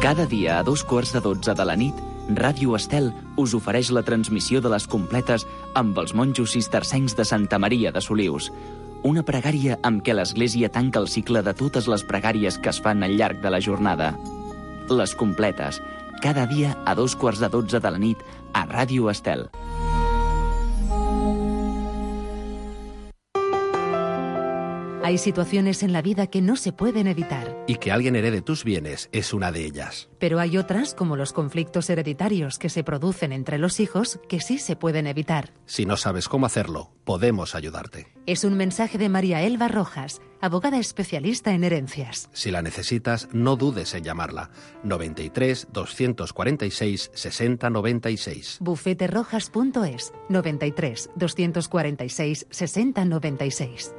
Cada dia a 12:15 de la nit, Ràdio Estel us ofereix la transmissió de les completes amb els monjos cistercencs de Santa Maria de Solius. Una pregària amb què l'Església tanca el cicle de totes les pregàries que es fan al llarg de la jornada. Les completes, cada dia a 12:15 de la nit a Ràdio Estel. Hay situaciones en la vida que no se pueden evitar. Y que alguien herede tus bienes es una de ellas. Pero hay otras, como los conflictos hereditarios que se producen entre los hijos, que sí se pueden evitar. Si no sabes cómo hacerlo, podemos ayudarte. Es un mensaje de María Elba Rojas, abogada especialista en herencias. Si la necesitas, no dudes en llamarla. 93 246 60 96. Bufeterojas.es 93 246 60 96.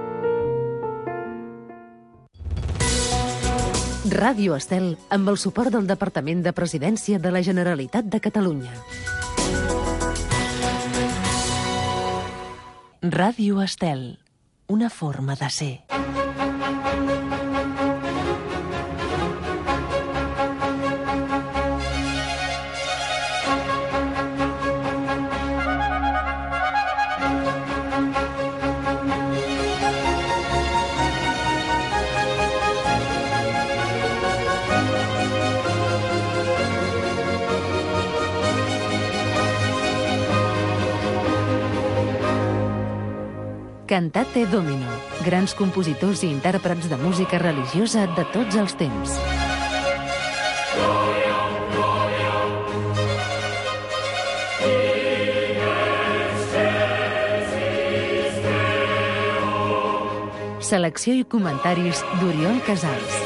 Ràdio Estel, amb el suport del Departament de Presidència de la Generalitat de Catalunya. Ràdio Estel, una forma de ser. Cantate Domino, grans compositors i intèrprets de música religiosa de tots els temps. Selecció i comentaris d'Oriol Casals.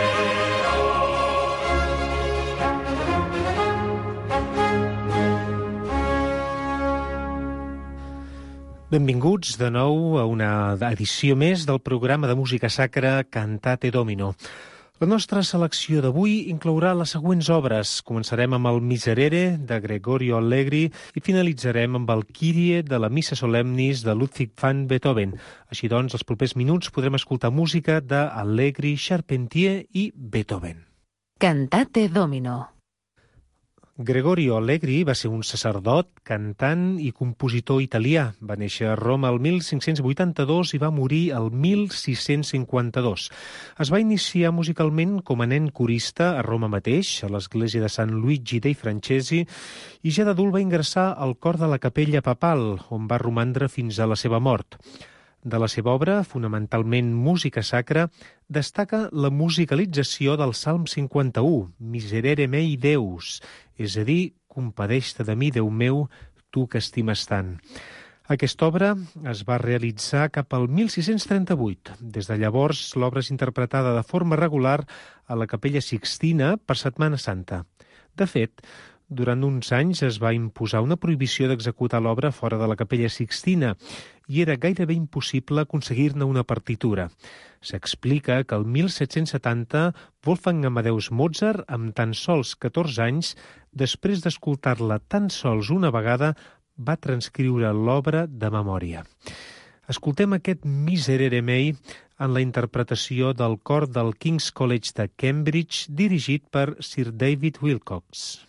Benvinguts de nou a una edició més del programa de música sacra Cantate Domino. La nostra selecció d'avui inclourà les següents obres. Començarem amb el Miserere de Gregorio Allegri i finalitzarem amb el Kyrie de la Missa Solemnis de Ludwig van Beethoven. Així doncs, els propers minuts podrem escoltar música d'Allegri, Charpentier i Beethoven. Cantate Domino. Gregorio Allegri va ser un sacerdot, cantant i compositor italià. Va néixer a Roma el 1582 i va morir el 1652. Es va iniciar musicalment com a nen corista a Roma mateix, a l'església de San Luigi dei Francesi, i ja d'adult va ingressar al cor de la capella papal, on va romandre fins a la seva mort. De la seva obra, fonamentalment música sacra, destaca la musicalització del Salm 51, Miserere mei Deus, és a dir, compadeix-te de mi, Déu meu, tu que estimes tant. Aquesta obra es va realitzar cap al 1638. Des de llavors, l'obra és interpretada de forma regular a la Capella Sixtina per Setmana Santa. De fet, durant uns anys es va imposar una prohibició d'executar l'obra fora de la Capella Sixtina i era gairebé impossible aconseguir-ne una partitura. S'explica que el 1770 Wolfgang Amadeus Mozart, amb tan sols 14 anys, després d'escoltar-la tan sols una vegada, va transcriure l'obra de memòria. Escoltem aquest Miserere mei en la interpretació del cor del King's College de Cambridge, dirigit per Sir David Wilcox.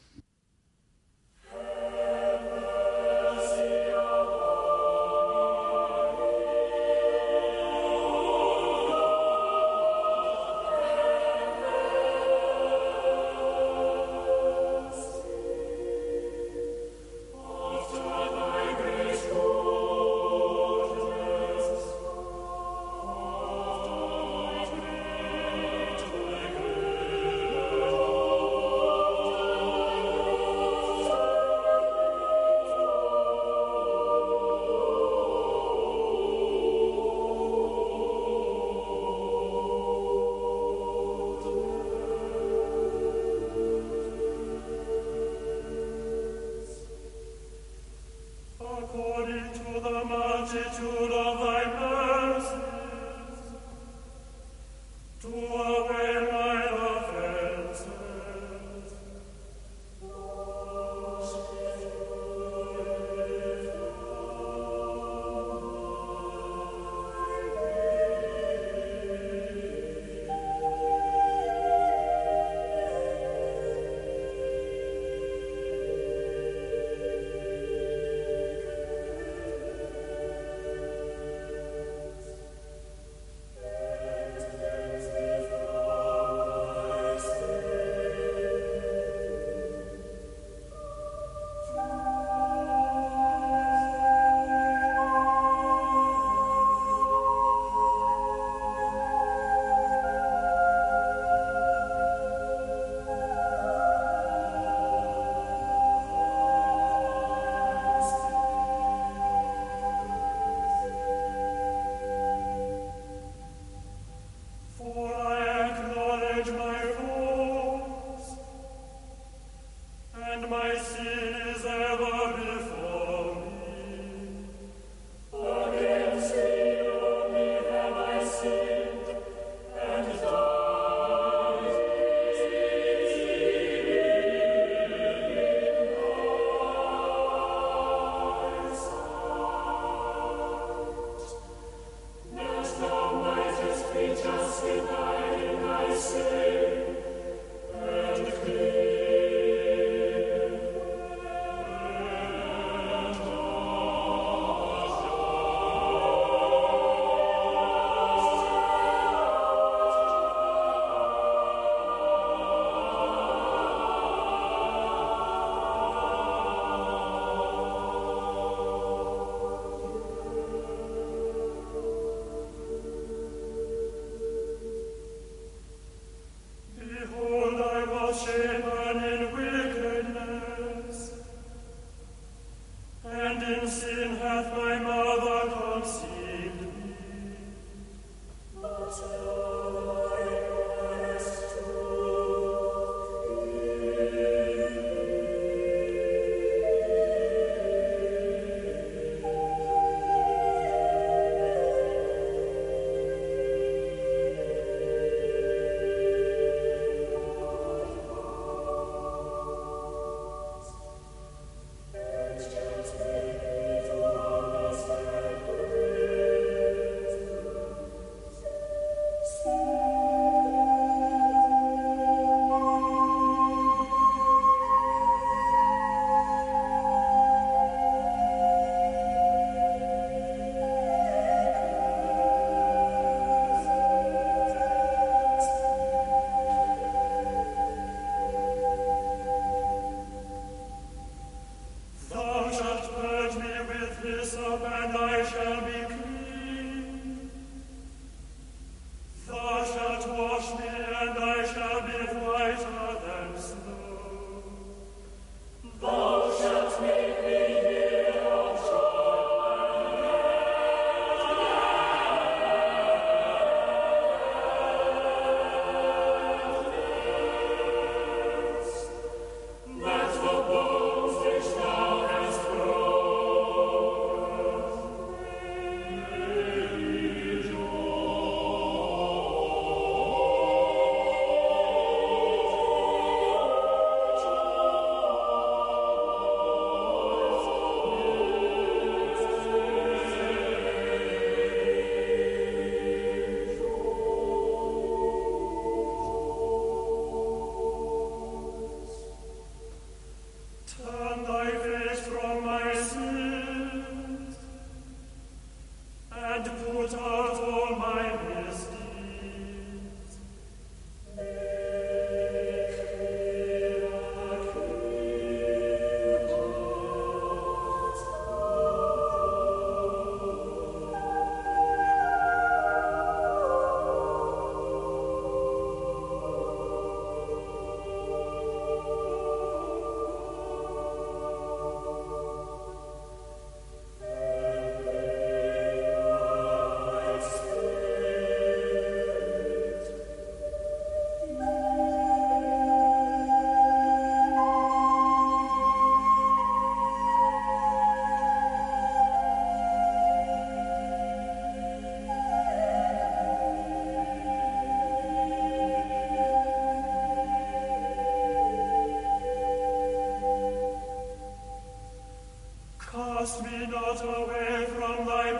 Cast me not away from thy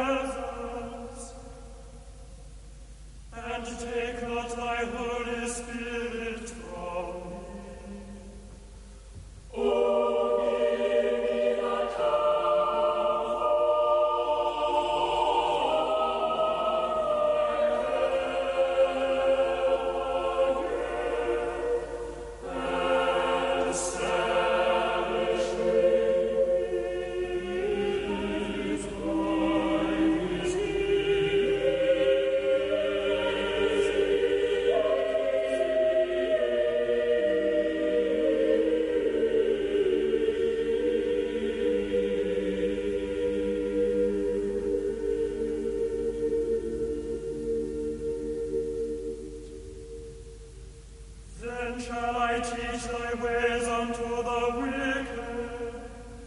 presence, and take not thy Holy Spirit from me. O give me thy and establish Then shall I teach thy ways unto the wicked,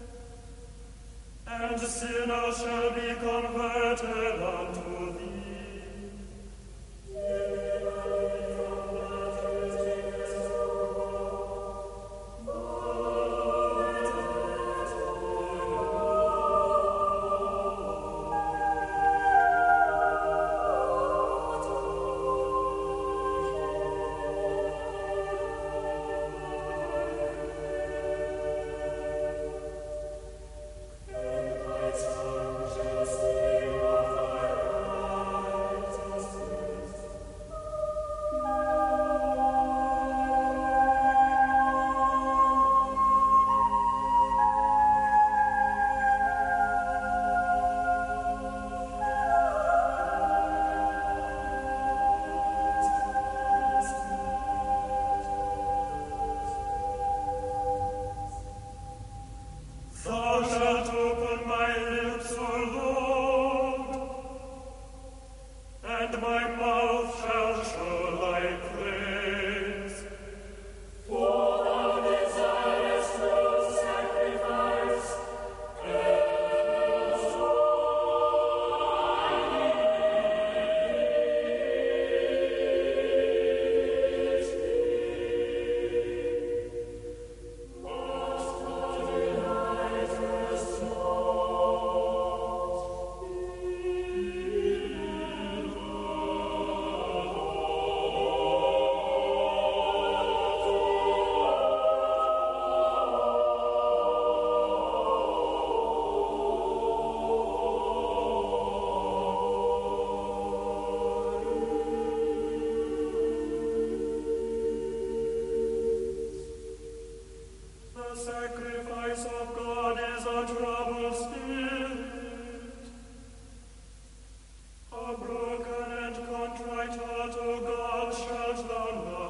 and sinners shall be converted unto thee.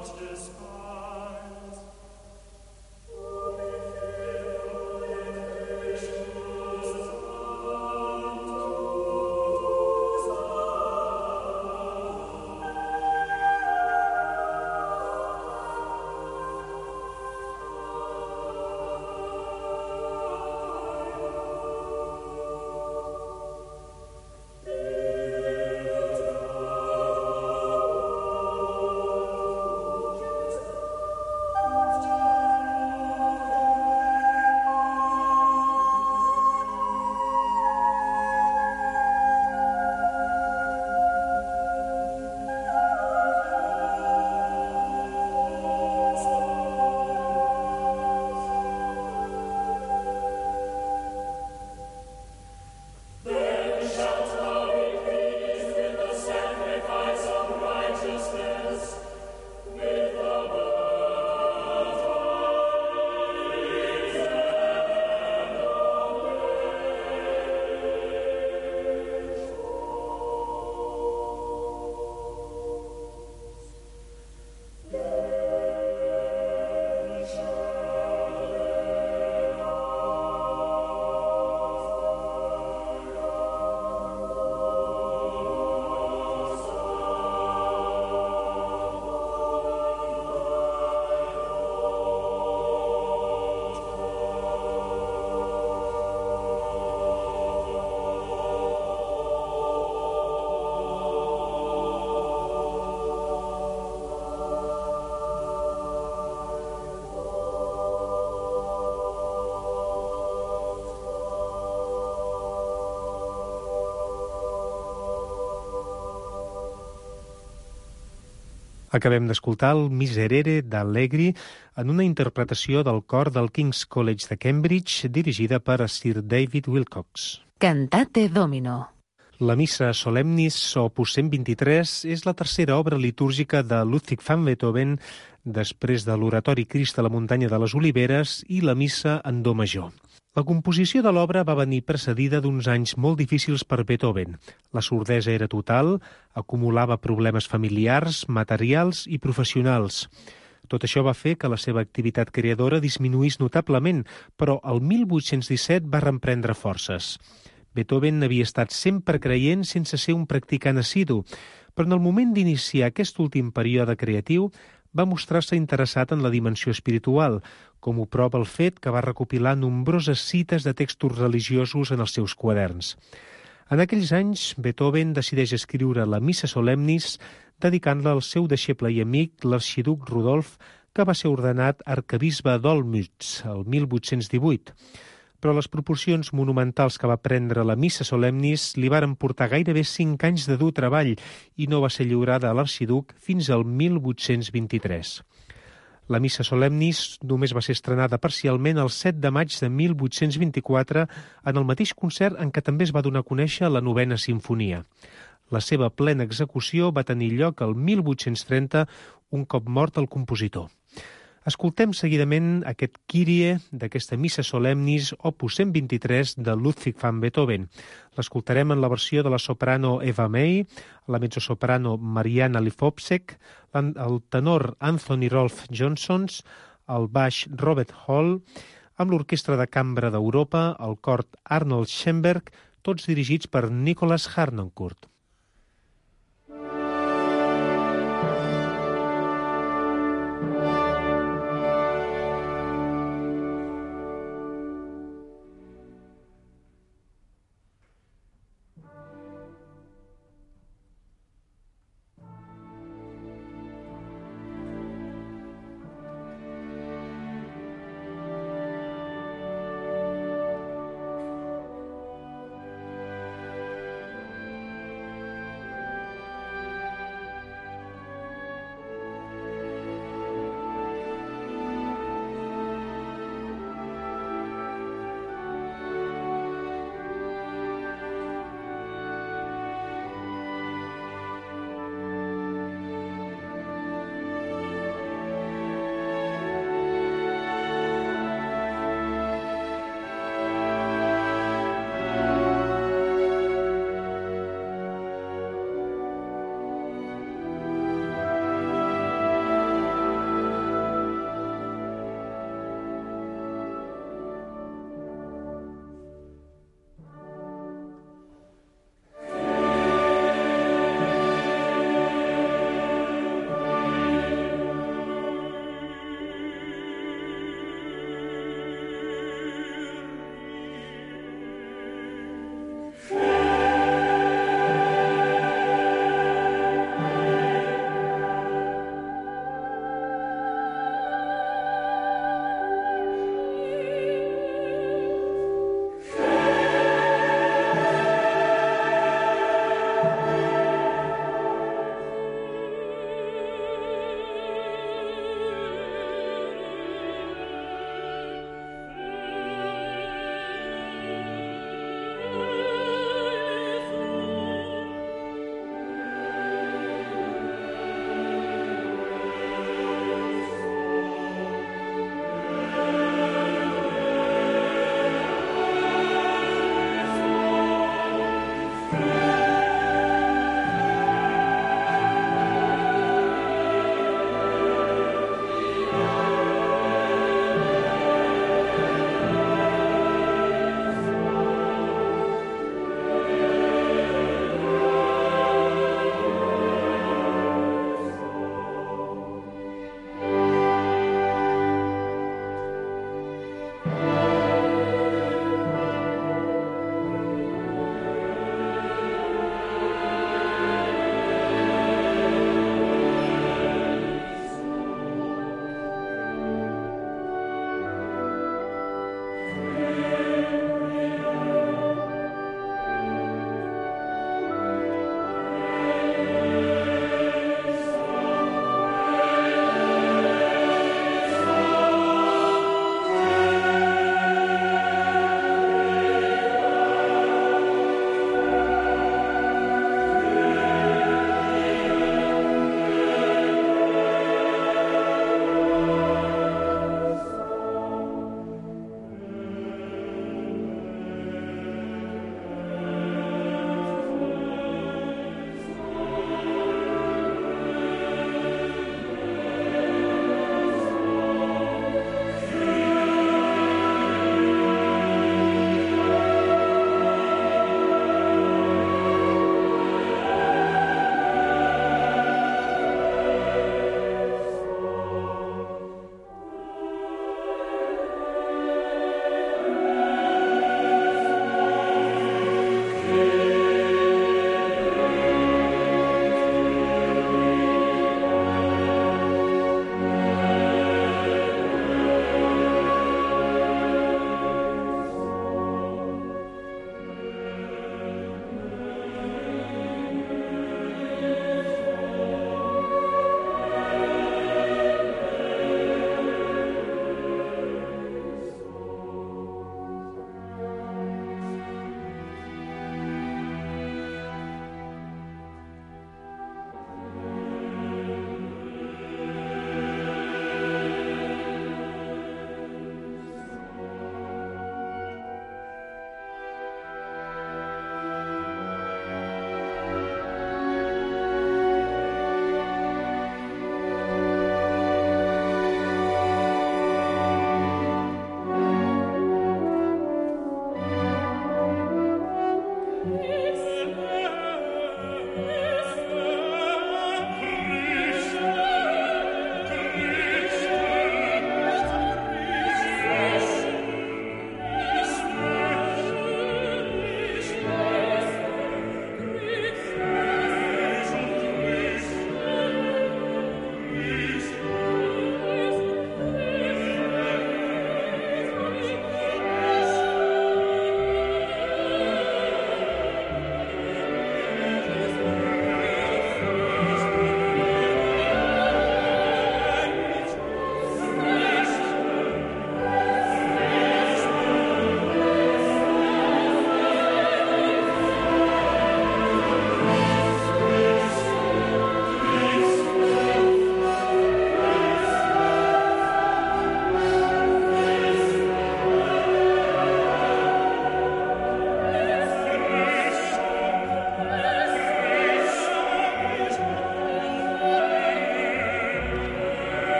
Acabem d'escoltar el Miserere d'Allegri en una interpretació del cor del King's College de Cambridge dirigida per Sir David Wilcox. Cantate Domino. La Missa Solemnis, opus 123, és la tercera obra litúrgica de Ludwig van Beethoven després de l'Oratori Crist a la muntanya de les Oliveres i la Missa en do major. La composició de l'obra va venir precedida d'uns anys molt difícils per Beethoven. La sordesa era total, acumulava problemes familiars, materials i professionals. Tot això va fer que la seva activitat creadora disminuís notablement, però el 1817 va reemprendre forces. Beethoven havia estat sempre creient sense ser un practicant assidu, però en el moment d'iniciar aquest últim període creatiu va mostrar-se interessat en la dimensió espiritual, com ho prova el fet que va recopilar nombroses cites de textos religiosos en els seus quaderns. En aquells anys, Beethoven decideix escriure la Missa Solemnis dedicant-la al seu deixeble i amic, l'arxiduc Rodolf, que va ser ordenat arquebisbe d'Olmütz el 1818. Però les proporcions monumentals que va prendre la Missa Solemnis li varen portar gairebé 5 anys de dur treball i no va ser lliurada a l'arxiduc fins al 1823. La Missa Solemnis només va ser estrenada parcialment el 7 de maig de 1824 en el mateix concert en què també es va donar a conèixer la novena simfonia. La seva plena execució va tenir lloc el 1830, un cop mort el compositor. Escoltem seguidament aquest Kyrie d'aquesta Missa Solemnis, opus 123 de Ludwig van Beethoven. L'escoltarem en la versió de la soprano Eva May, la mezzosoprano Mariana Lifopsek, el tenor Anthony Rolf Johnsons, el baix Robert Hall, amb l'Orquestra de Cambra d'Europa, el cor Arnold Schoenberg, tots dirigits per Nicholas Harnoncourt.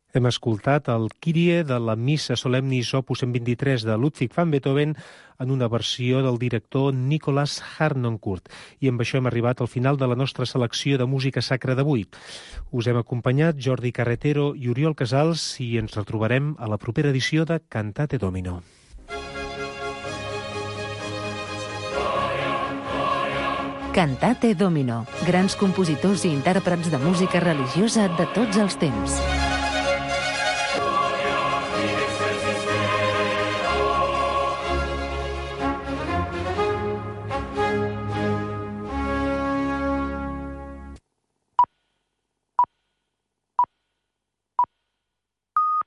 Hem escoltat el Kyrie de la Missa Solemnis Opus 123 de Ludwig van Beethoven en una versió del director Nicolas Harnoncourt. I amb això hem arribat al final de la nostra selecció de música sacra d'avui. Us hem acompanyat Jordi Carretero i Oriol Casals i ens retrobarem a la propera edició de Cantate Domino. Cantate Domino, grans compositors i intèrprets de música religiosa de tots els temps.